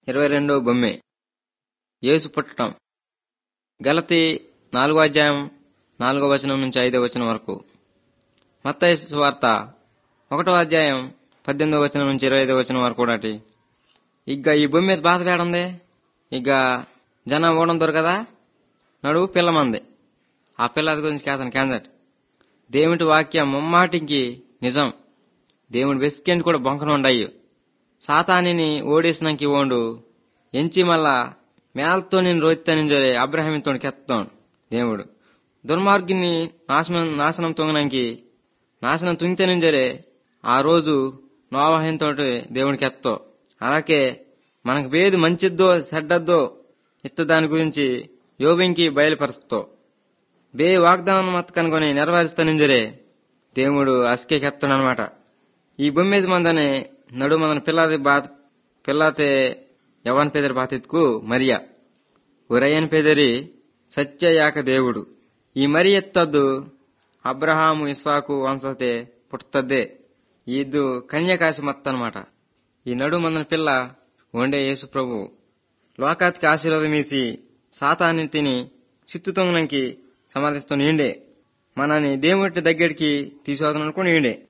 22 బొమ్మె యేసు పుట్టడం. గలతీ 4వ అధ్యాయం 4వ వచనం నుంచి 5వ వచనం వరకు. మత్తయి సువార్త 1వ అధ్యాయం 18వ వచనం నుంచి 25వ వచనం వరకు కూడా. ఇక ఈ భూమి మీద బాధ వేడుంది. ఇక జనం ఓడం దొరకదా, నడువు పిల్లమంది. ఆ పిల్లల గురించి కేతను క్యాందట్. దేవుడి వాక్యం ముమ్మాటికి నిజం. దేవుడి వెస్కెండ్ కూడా బొంకనుండయ్యు. సాతానిని ఓడేసినాకి ఓండు ఎంచి మళ్ళా మేళతో నేను రోయితనింజరే అబ్రహామితో కెత్తాను దేవుడు. దుర్మార్గుని నాశనం తొంగనానికి నాశనం తుంగితేనింజరే ఆ రోజు నోవాహంతో దేవునికి ఎత్తో. అలాగే మనకు వేది మంచిద్దో చెడ్డద్దో ఇత్త దాని గురించి యోబుకి బయలుపరుస్తో. బే వాగ్దానం మత కనుకొని నెరవేరుస్తానింజరే దేవుడు అస్కేకెత్తాడనమాట. ఈ బొమ్మిది మందనే నడు మన పిల్లాతే యవన్ పేదరి బాతిత్కు మరియా ఉరయ్యన్ పేదరి సత్యయాక దేవుడు. ఈ మరి ఎత్తద్దు అబ్రహాము ఇస్సాకు వంశతే పుట్టద్దే. ఇది కన్యకాశి మత్తనమాట. ఈ నడు మందన పిల్ల వండే యేసు ప్రభు లోకాతికి ఆశీర్వాదమీసి సాతాన్ని తిని సిత్తుతొంగనంకి సమర్థిస్తూ నీండే మనని దేవుడి దగ్గరికి తీసుకోవాలనుకుని నీండే.